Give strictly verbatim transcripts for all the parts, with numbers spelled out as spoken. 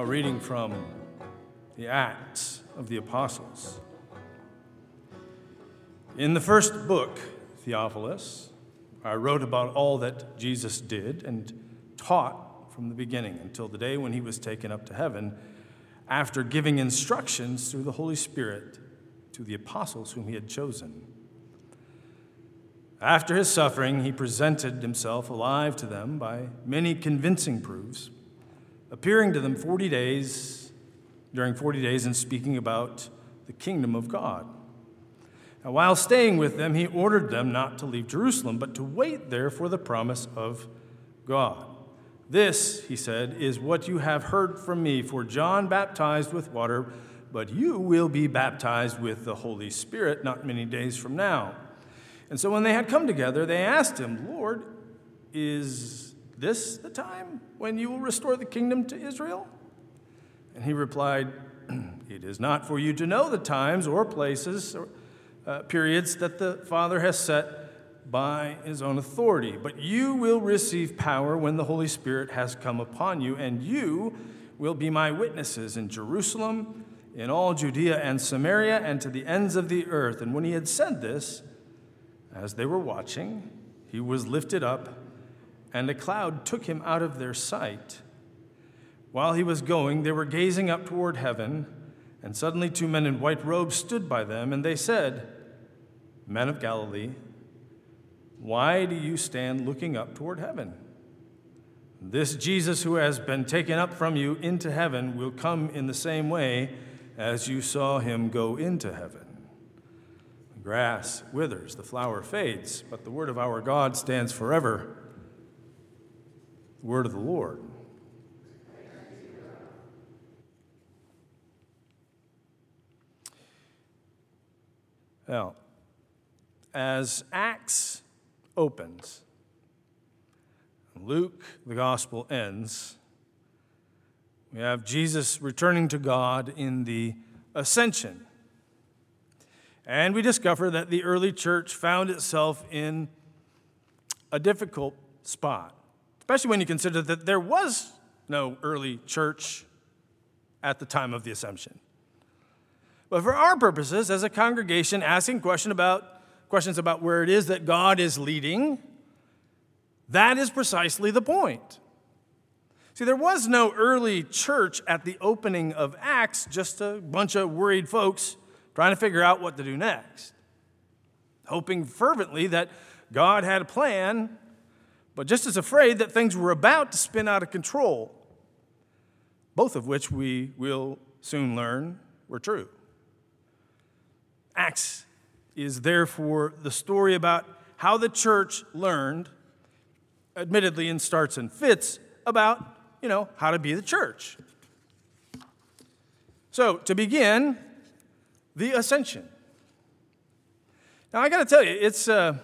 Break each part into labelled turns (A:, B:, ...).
A: reading from the Acts of the Apostles. In the first book, Theophilus, I wrote about all that Jesus did and taught from the beginning until the day when he was taken up to heaven, after giving instructions through the Holy Spirit to the apostles whom he had chosen. After his suffering, he presented himself alive to them by many convincing proofs, appearing to them forty days, during forty days, and speaking about the kingdom of God. Now, while staying with them, he ordered them not to leave Jerusalem, but to wait there for the promise of God. This, he said, is what you have heard from me, for John baptized with water, but you will be baptized with the Holy Spirit not many days from now. And so when they had come together, they asked him, Lord, is this the time when you will restore the kingdom to Israel? And he replied, it is not for you to know the times or places or uh, periods that the Father has set by his own authority, but you will receive power when the Holy Spirit has come upon you, and you will be my witnesses in Jerusalem, in all Judea and Samaria, and to the ends of the earth. And when he had said this, as they were watching, he was lifted up, and a cloud took him out of their sight. While he was going, they were gazing up toward heaven, and suddenly two men in white robes stood by them, and they said, Men of Galilee, why do you stand looking up toward heaven? This Jesus who has been taken up from you into heaven will come in the same way as you saw him go into heaven. The grass withers, the flower fades, but the word of our God stands forever. The word of the Lord. Now, as Acts opens, Luke, the gospel, ends, we have Jesus returning to God in the ascension. And we discover that the early church found itself in a difficult spot, especially when you consider that there was no early church at the time of the ascension. But for our purposes, as a congregation asking question about, questions about where it is that God is leading, that is precisely the point. See, there was no early church at the opening of Acts, just a bunch of worried folks trying to figure out what to do next, hoping fervently that God had a plan, but just as afraid that things were about to spin out of control, both of which we will soon learn were true. Acts is therefore the story about how the church learned, admittedly in starts and fits, about, you know, how to be the church. So, to begin, the ascension. Now, I got to tell you, it's uh,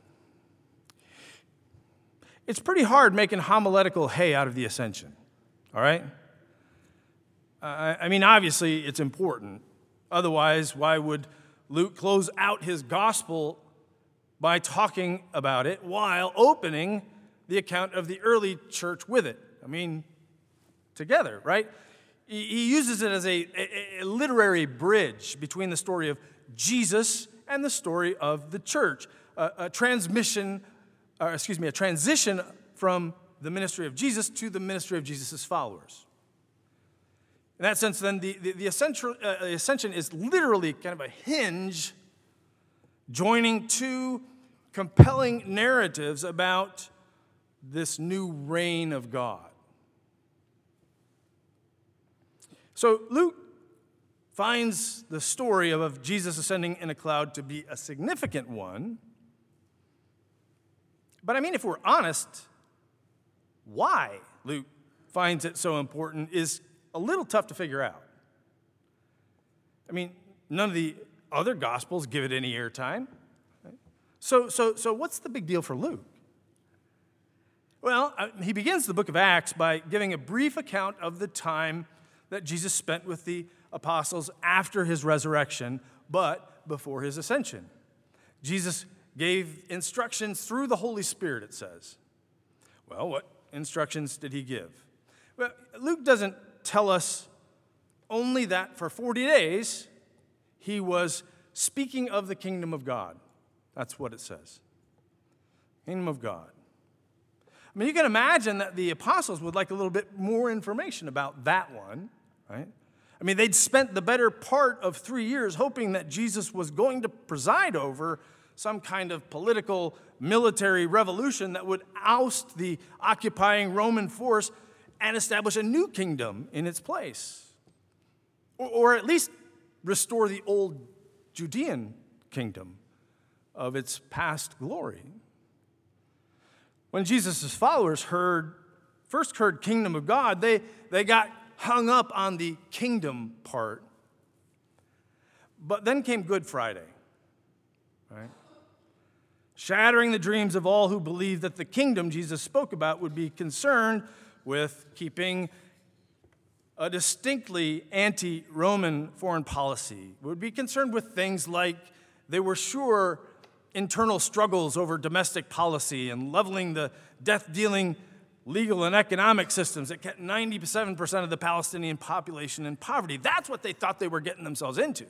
A: it's pretty hard making homiletical hay out of the ascension, all right? Uh, I mean, obviously, it's important. Otherwise, why would Luke close out his gospel by talking about it while opening the account of the early church with it? I mean, together, right? He uses it as a, a, a literary bridge between the story of Jesus and the story of the church, a, a transmission, or excuse me, a transition from the ministry of Jesus to the ministry of Jesus' followers. In that sense, then, the, the, the ascension, uh, ascension is literally kind of a hinge joining two compelling narratives about this new reign of God. So Luke finds the story of, of Jesus ascending in a cloud to be a significant one. But I mean, if we're honest, why Luke finds it so important is a little tough to figure out. I mean, none of the other Gospels give it any airtime. Right? So, so, so what's the big deal for Luke? Well, he begins the book of Acts by giving a brief account of the time that Jesus spent with the apostles after his resurrection, but before his ascension. Jesus gave instructions through the Holy Spirit, it says. Well, what instructions did he give? Well, Luke doesn't tell us only that for forty days he was speaking of the kingdom of God. That's what it says. Kingdom of God. I mean, you can imagine that the apostles would like a little bit more information about that one, right? I mean, they'd spent the better part of three years hoping that Jesus was going to preside over some kind of political military revolution that would oust the occupying Roman force and establish a new kingdom in its place. Or, or at least restore the old Judean kingdom of its past glory. When Jesus' followers heard, first heard kingdom of God, they, they got hung up on the kingdom part. But then came Good Friday, right? Shattering the dreams of all who believed that the kingdom Jesus spoke about would be concerned with keeping a distinctly anti-Roman foreign policy, would be concerned with things like they were sure internal struggles over domestic policy and leveling the death-dealing legal and economic systems that kept ninety-seven percent of the Palestinian population in poverty. That's what they thought they were getting themselves into.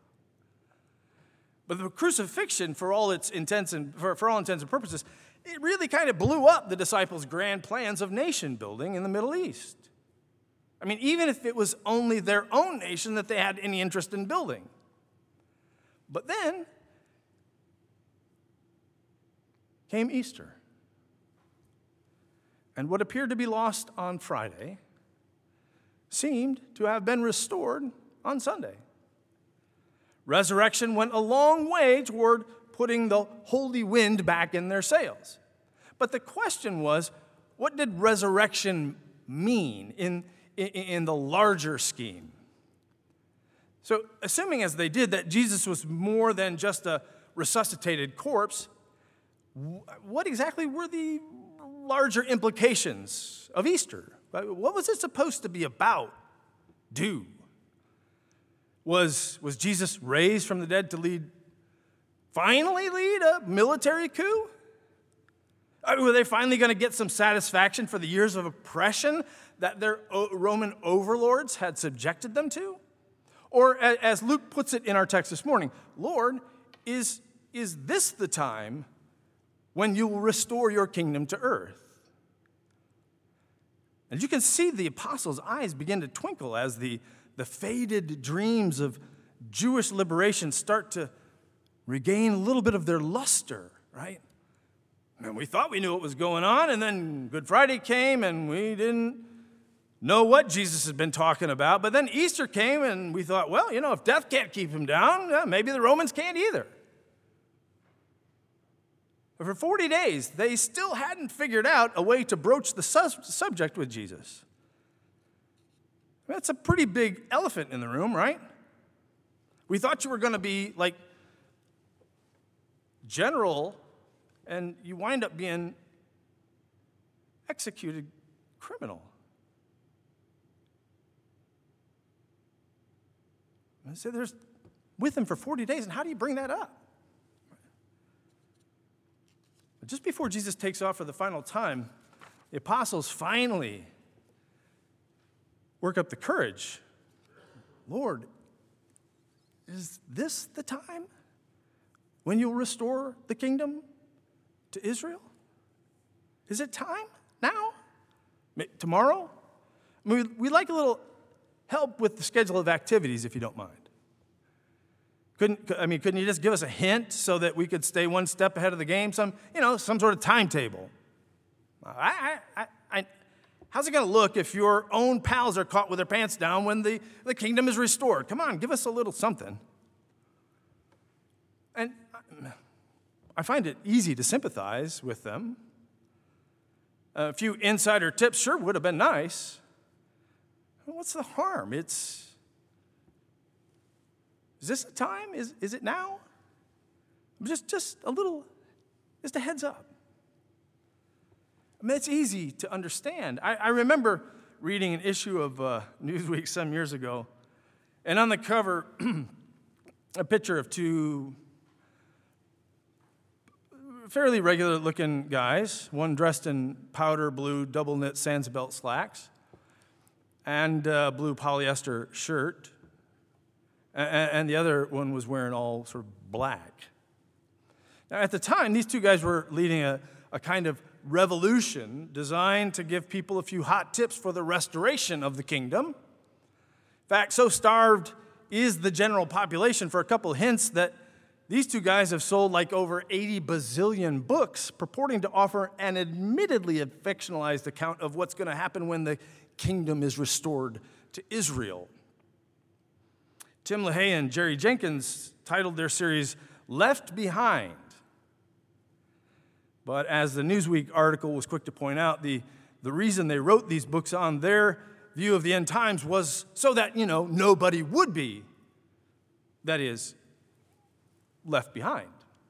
A: But the crucifixion, for all its intents and for, for all intents and purposes, it really kind of blew up the disciples' grand plans of nation building in the Middle East. I mean, even if it was only their own nation that they had any interest in building. But then came Easter. And what appeared to be lost on Friday seemed to have been restored on Sunday. Resurrection went a long way toward putting the holy wind back in their sails. But the question was, what did resurrection mean in, in, in the larger scheme? So, assuming as they did that Jesus was more than just a resuscitated corpse, what exactly were the larger implications of Easter? What was it supposed to be about? Do? Was, was Jesus raised from the dead to lead, finally lead a military coup? Were they finally going to get some satisfaction for the years of oppression that their Roman overlords had subjected them to? Or as Luke puts it in our text this morning, Lord, is, is this the time when you will restore your kingdom to earth? And you can see the apostles' eyes begin to twinkle as the, the faded dreams of Jewish liberation start to regain a little bit of their luster, right? And we thought we knew what was going on, and then Good Friday came, and we didn't know what Jesus had been talking about. But then Easter came, and we thought, well, you know, if death can't keep him down, yeah, maybe the Romans can't either. But for forty days, they still hadn't figured out a way to broach the su- subject with Jesus. That's a pretty big elephant in the room, right? We thought you were going to be like general, and you wind up being executed criminal. And so there's with him for forty days, and how do you bring that up? But just before Jesus takes off for the final time, the apostles finally work up the courage. Lord, is this the time when you'll restore the kingdom to Israel? Is it time now? Tomorrow? I mean, we'd like a little help with the schedule of activities, if you don't mind. Couldn't, I mean, couldn't you just give us a hint so that we could stay one step ahead of the game? Some, you know, some sort of timetable. I, I, I, how's it going to look if your own pals are caught with their pants down when the, the kingdom is restored? Come on, give us a little something. And I find it easy to sympathize with them. A few insider tips sure would have been nice. What's the harm? It's, is this the time? Is, is it now? Just, just a little, just a heads up. I mean, it's easy to understand. I, I remember reading an issue of uh, Newsweek some years ago, and on the cover, a picture of two fairly regular-looking guys, one dressed in powder blue double-knit Sansa belt slacks, and a blue polyester shirt, and the other one was wearing all sort of black. Now, at the time, these two guys were leading a, a kind of revolution designed to give people a few hot tips for the restoration of the kingdom. In fact, so starved is the general population, for a couple of hints, that these two guys have sold like over eighty bazillion books purporting to offer an admittedly fictionalized account of what's going to happen when the kingdom is restored to Israel. Tim LaHaye and Jerry Jenkins titled their series Left Behind. But as the Newsweek article was quick to point out, the, the reason they wrote these books on their view of the end times was so that, you know, nobody would be, that is, left behind.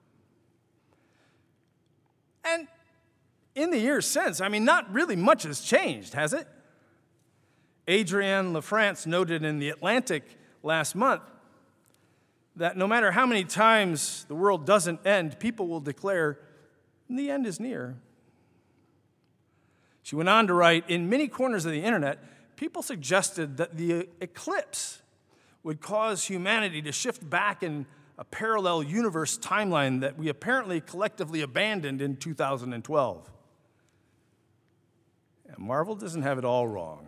A: And in the years since, I mean, not really much has changed, has it? Adrienne LaFrance noted in The Atlantic last month that no matter how many times the world doesn't end, people will declare, the end is near. She went on to write, in many corners of the internet, people suggested that the eclipse would cause humanity to shift back in a parallel universe timeline that we apparently collectively abandoned in two thousand twelve. And Marvel doesn't have it all wrong.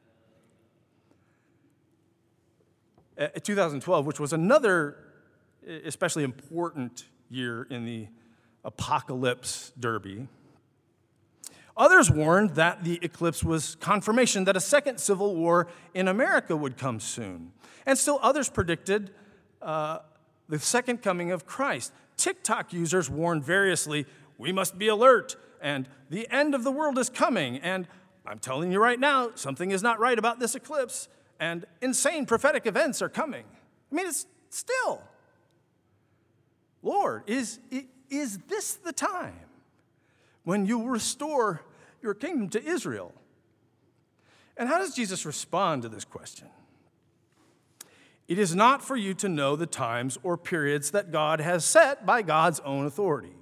A: Uh, two thousand twelve, which was another especially important year in the apocalypse derby, others warned that the eclipse was confirmation that a second civil war in America would come soon. And still others predicted uh, the second coming of Christ. TikTok users warned variously, we must be alert, and the end of the world is coming, and I'm telling you right now, something is not right about this eclipse, and insane prophetic events are coming. I mean, it's still, Lord, is, is this the time when you will restore your kingdom to Israel? And how does Jesus respond to this question? It is not for you to know the times or periods that God has set by God's own authority.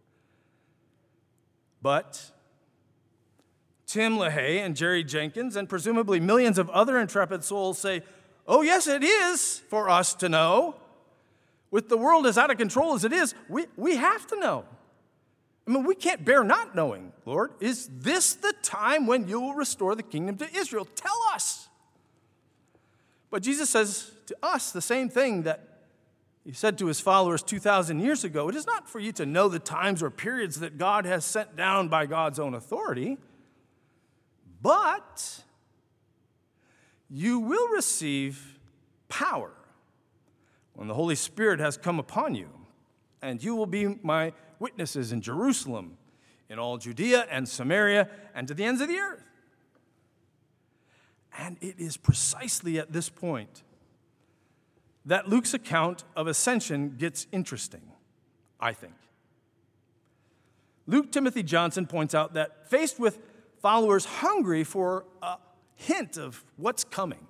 A: But Tim LaHaye and Jerry Jenkins and presumably millions of other intrepid souls say, oh, yes, it is for us to know. With the world as out of control as it is, we, we have to know. I mean, we can't bear not knowing, Lord. Is this the time when you will restore the kingdom to Israel? Tell us. But Jesus says to us the same thing that he said to his followers two thousand years ago. It is not for you to know the times or periods that God has sent down by God's own authority, but you will receive power when the Holy Spirit has come upon you, and you will be my witnesses in Jerusalem, in all Judea and Samaria, and to the ends of the earth. And it is precisely at this point that Luke's account of ascension gets interesting, I think. Luke Timothy Johnson points out that faced with followers hungry for a hint of what's coming,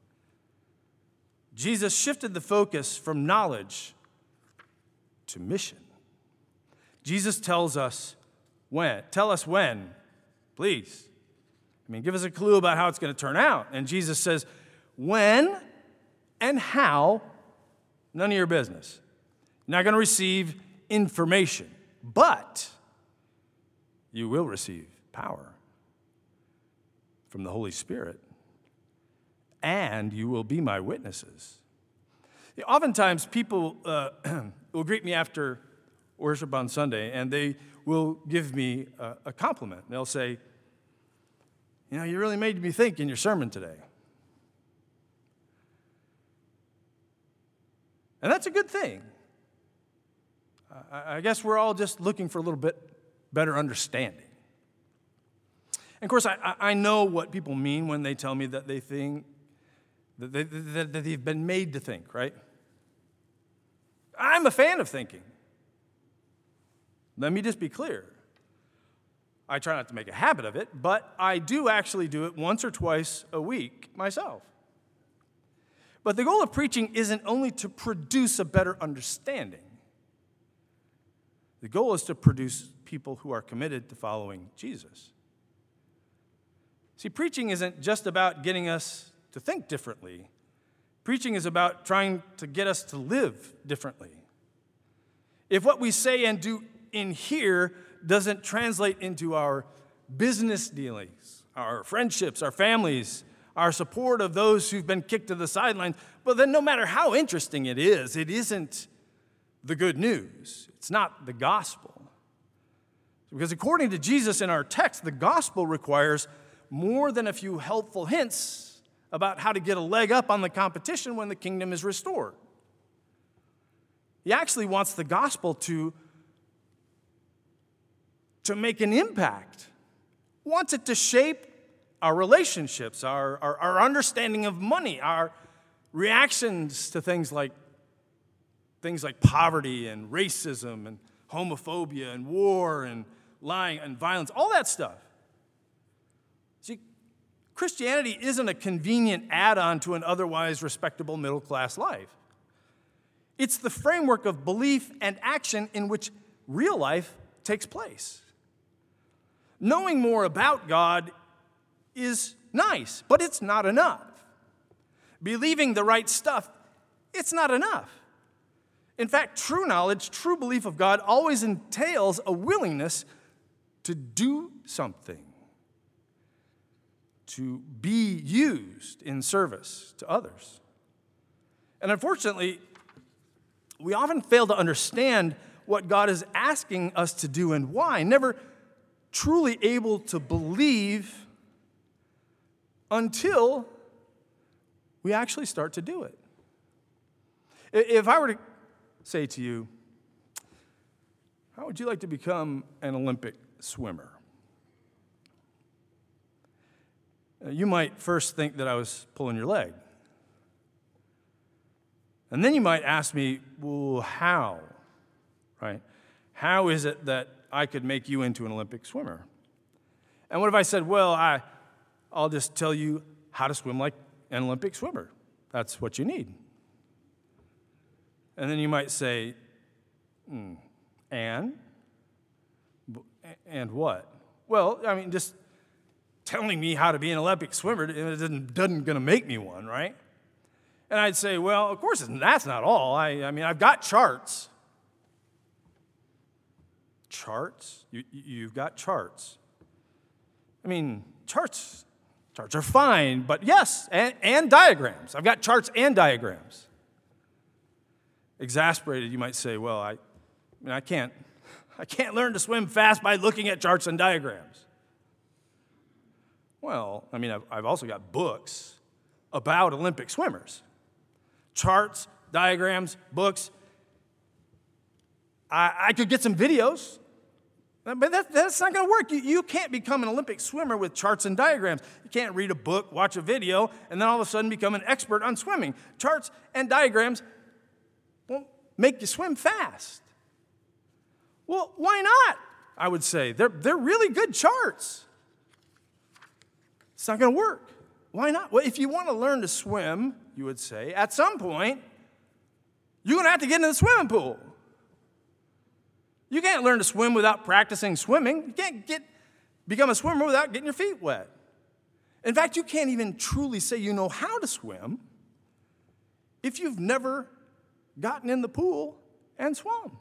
A: Jesus shifted the focus from knowledge to mission. Jesus tells us when. Tell us when, please. I mean, give us a clue about how it's going to turn out. And Jesus says, when and how, none of your business. You're not going to receive information, but you will receive power from the Holy Spirit, and you will be my witnesses. Oftentimes, people uh, will greet me after worship on Sunday, and they will give me a, a compliment. They'll say, you know, you really made me think in your sermon today. And that's a good thing. I, I guess we're all just looking for a little bit better understanding. And of course, I, I know what people mean when they tell me that they think, that, they, that, that they've been made to think, right? I'm a fan of thinking. Let me just be clear. I try not to make a habit of it, but I do actually do it once or twice a week myself. But the goal of preaching isn't only to produce a better understanding. The goal is to produce people who are committed to following Jesus. See, preaching isn't just about getting us to think differently. Preaching is about trying to get us to live differently. If what we say and do in here doesn't translate into our business dealings, our friendships, our families, our support of those who've been kicked to the sidelines, well, then no matter how interesting it is, it isn't the good news. It's not the gospel. Because according to Jesus in our text, the gospel requires more than a few helpful hints about how to get a leg up on the competition when the kingdom is restored. He actually wants the gospel to, to make an impact, wants it to shape our relationships, our, our, our understanding of money, our reactions to things like, things like poverty and racism and homophobia and war and lying and violence, all that stuff. See, Christianity isn't a convenient add-on to an otherwise respectable middle-class life. It's the framework of belief and action in which real life takes place. Knowing more about God is nice, but it's not enough. Believing the right stuff, it's not enough. In fact, true knowledge, true belief of God always entails a willingness to do something, to be used in service to others. And unfortunately, we often fail to understand what God is asking us to do and why, never truly able to believe until we actually start to do it. If I were to say to you, how would you like to become an Olympic swimmer? You might first think that I was pulling your leg. And then you might ask me, well, how? Right? How is it that I could make you into an Olympic swimmer? And what if I said, well, I, I'll just tell you how to swim like an Olympic swimmer. That's what you need. And then you might say, mm, and? And what? Well, I mean, just telling me how to be an Olympic swimmer it doesn't, doesn't going to make me one, right? And I'd say, well, of course, that's not all. I, I mean, I've got charts. Charts? You, you've got charts. I mean, charts, charts are fine, but yes, and, and diagrams. I've got charts and diagrams. Exasperated, you might say, well, I, I mean, I can't, I can't learn to swim fast by looking at charts and diagrams. Well, I mean, I've, I've also got books about Olympic swimmers. Charts, diagrams, books. I, I could get some videos, but that, that's not going to work. You, you can't become an Olympic swimmer with charts and diagrams. You can't read a book, watch a video, and then all of a sudden become an expert on swimming. Charts and diagrams won't make you swim fast. Well, why not? I would say. They're, they're really good charts. It's not going to work. Why not? Well, if you want to learn to swim, you would say, at some point, you're going to have to get in the swimming pool. You can't learn to swim without practicing swimming. You can't get become a swimmer without getting your feet wet. In fact, you can't even truly say you know how to swim if you've never gotten in the pool and swum.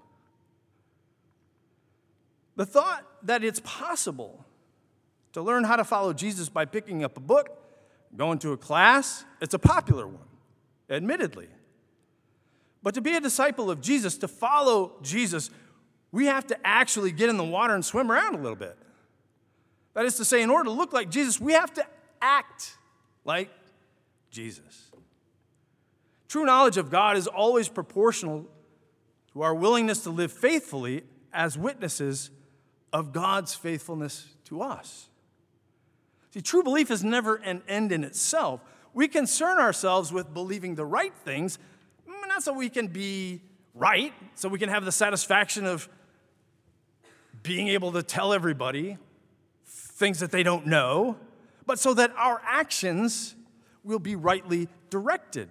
A: The thought that it's possible to learn how to follow Jesus by picking up a book, going to a class, it's a popular one, admittedly. But to be a disciple of Jesus, to follow Jesus, we have to actually get in the water and swim around a little bit. That is to say, in order to look like Jesus, we have to act like Jesus. True knowledge of God is always proportional to our willingness to live faithfully as witnesses of God's faithfulness to us. See, true belief is never an end in itself. We concern ourselves with believing the right things, not so we can be right, so we can have the satisfaction of being able to tell everybody things that they don't know, but so that our actions will be rightly directed.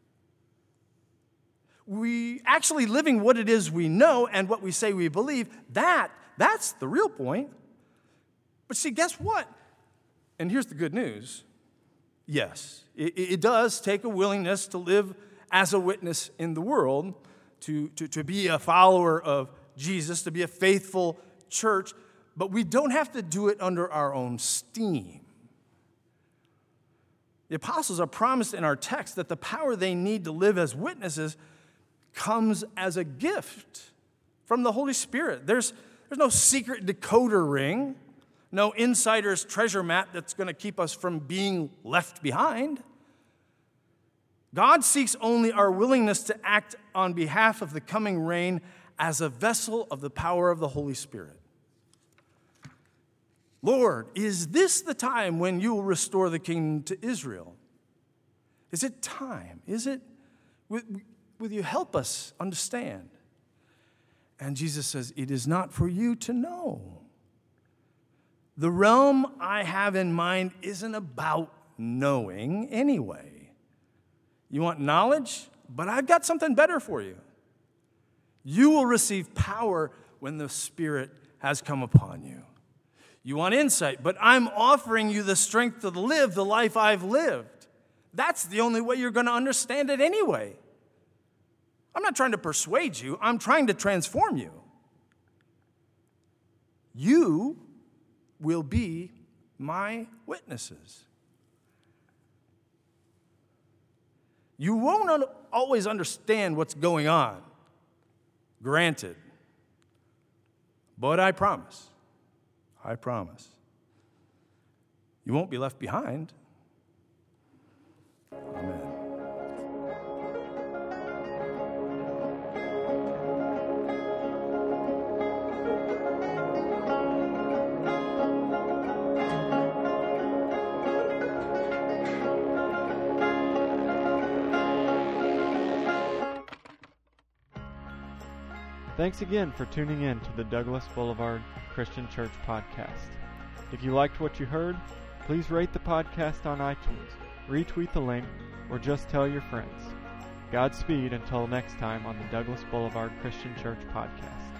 A: We actually living what it is we know and what we say we believe, that, that's the real point. But see, guess what? And here's the good news. Yes, it, it does take a willingness to live as a witness in the world, to, to, to be a follower of Jesus, to be a faithful church, but we don't have to do it under our own steam. The apostles are promised in our text that the power they need to live as witnesses comes as a gift from the Holy Spirit. There's, there's no secret decoder ring, no insider's treasure map that's going to keep us from being left behind. God seeks only our willingness to act on behalf of the coming reign as a vessel of the power of the Holy Spirit. Lord, is this the time when you will restore the kingdom to Israel? Is it time? Is it? Will, will you help us understand? And Jesus says, it is not for you to know. The realm I have in mind isn't about knowing anyway. You want knowledge? But I've got something better for you. You will receive power when the Spirit has come upon you. You want insight, but I'm offering you the strength to live the life I've lived. That's the only way you're going to understand it anyway. I'm not trying to persuade you. I'm trying to transform you. You will be my witnesses. You won't always understand what's going on, granted, but I promise. I promise. You won't be left behind. Amen.
B: Thanks again for tuning in to the Douglas Boulevard Christian Church podcast. If you liked what you heard, please rate the podcast on iTunes, retweet the link, or just tell your friends. Godspeed until next time on the Douglas Boulevard Christian Church podcast.